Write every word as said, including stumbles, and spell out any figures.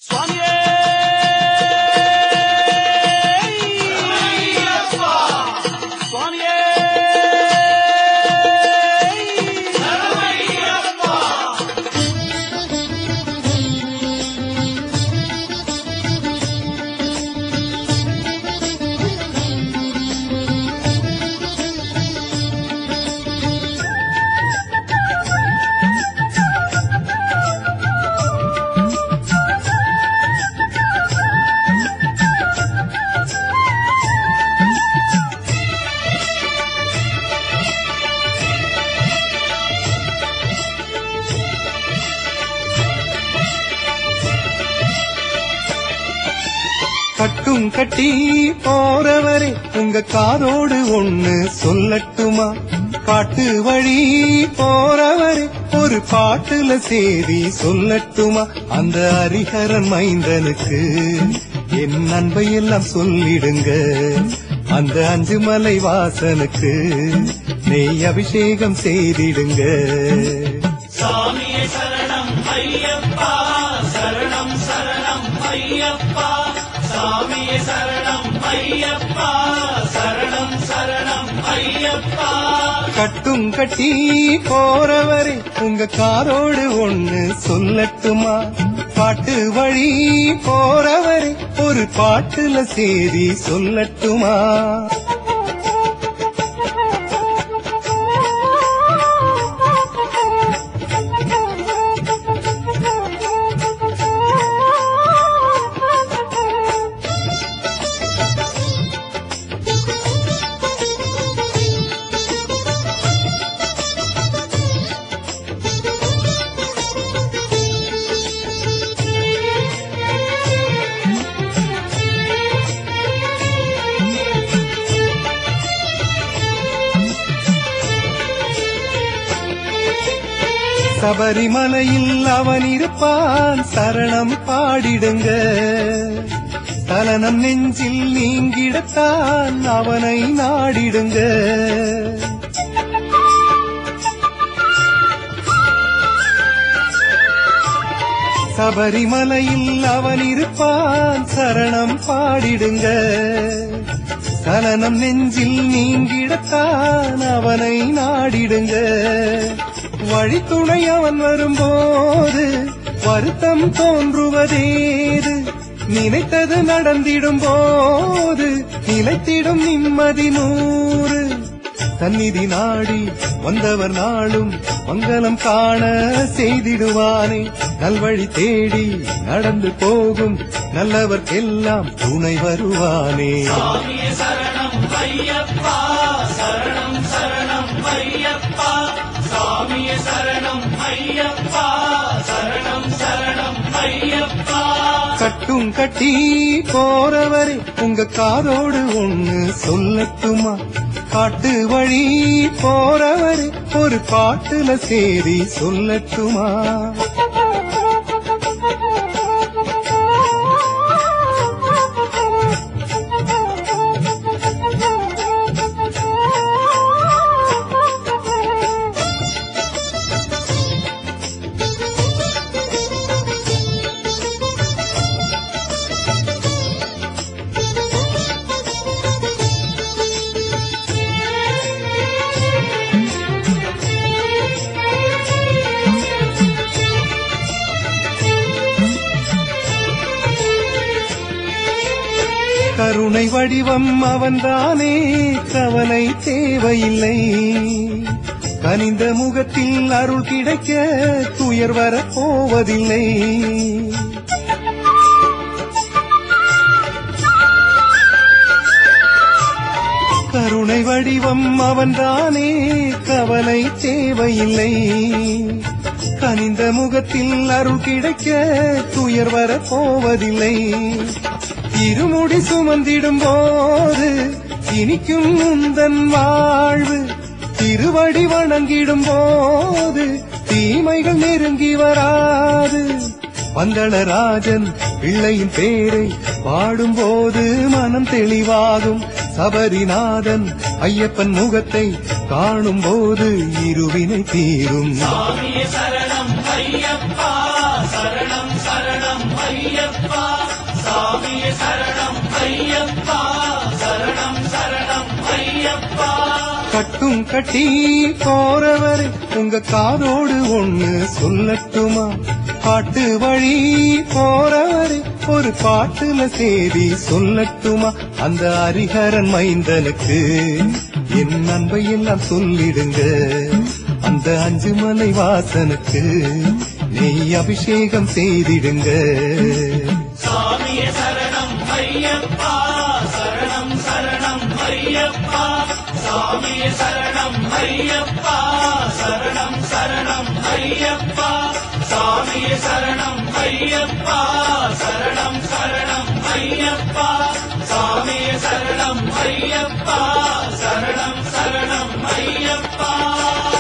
கட்டும் கட்டி போறவரே உங்க காதோடு ஒண்ணு சொல்லட்டுமா? காட்டு வழி போறவரே ஒரு பாட்டுல சேதி சொல்லட்டுமா? அந்த ஹரிஹரன் மைந்தனுக்கு என் அன்பை எல்லாம் சொல்லிடுங்க. அந்த அஞ்சு மலை வாசனுக்கு நெய் அபிஷேகம் செய்திடுங்க. சாமியே சரணம் ஐயப்பா, சரணம் சரணம் ஐயப்பா. சாமியே சரணம் ஐயப்பா, சரணம் சரணம் ஐயப்பா. கட்டும் கட்டி போறவரே உங்க காரோடு ஒண்ணு சொல்லட்டுமா? பாட்டு வழி போறவரே ஒரு பாட்டுல சேதி சொல்லட்டுமா? சபரிமலையில் அவன் இருப்பான், சரணம் பாடிடுங்க. தலனம் நெஞ்சில் நீங்கிடத்தான் அவனை நாடிடுங்க. சபரிமலையில் அவன் இருப்பான், சரணம் பாடிடுங்க. தலனம் நெஞ்சில் நீங்கிடத்தான் அவனை நாடிடுங்க. வழித்துணை அவன் வரும்போது வருத்தம் தோன்றுவதேது? நினைத்தது நடந்திடும் போது நிலைத்திடும் நிம்மதி நூறு. தன்னிதி நாடி வந்தவர் நாளும் மங்களம் காண செய்திடுவானே. நல்வழி தேடி நடந்து போகும் நல்லவர்க்கெல்லாம் துணை வருவானே. சாமியே சரணம் ஐயப்பா, சரணம் சரணம் ஐயப்பா. சாமியே சரணம் ஐயப்பா, சரணம் சரணம் ஐயப்பா. கட்டும் கட்டி போறவரே உங்க காதோடு ஒண்ணு சொல்லட்டுமா? காட்டு வழி போறவரே ஒரு பாட்டுல சேதி சொல்லட்டுமா? கருணை வடிவம் அவன்தானே, கவலை தேவையில்லை. கனிந்த முகத்தில் அருள் கிடைக்க துயர் வரப் போவதில்லை. கருணை வடிவம் அவன்தானே, கவலை தேவையில்லை. கனிந்த முகத்தில் அருள் கிடைக்க துயர் வரப் போவதில்லை. இருமுடி சுமந்திடும் போது இனிக்கும் உந்தன் வாழ்வு. திருவடி வணங்கிடும் போது தீமைகள் நெருங்கி வராது. பந்தளராஜன் பிள்ளையின் பேரை பாடும்போது மனம் தெளிவாகும். சபரிநாதன் ஐயப்பன் முகத்தை காணும் போது இருவினை தீரும். சாமியே சரணம் ஐயப்பா, சரணம் சரணம் ஐயப்பா சாமியே சரணம் ஐயப்பா சரணம் சரணம் ஐயப்பா கட்டும் கட்டி போறவரே உங்க காதோடு ஒண்ணு சொல்லட்டுமா பாட்டு வழி போறவரே ஒரு பாட்டுல சேதி சொல்லட்டுமா அந்த ஹரிஹரன் மைந்தனுக்கு என் அன்பை எல்லாம் சொல்லிடுங்க அந்த அஞ்சு மலை வாசனுக்கு நெய் அபிஷேகம் செய்திடுங்க சாமியே சரணம் ஐயப்பா சரணம் சரணம் ஐயப்பா சாமியே சரணம் ஐயப்பா சரணம் சரணம் ஐயப்பா சாமியே சரணம் ஐயப்பா சரணம் சரணம் ஐயப்பா சாமியே சரணம் ஐயப்பா சரணம் சரணம் ஐயப்பா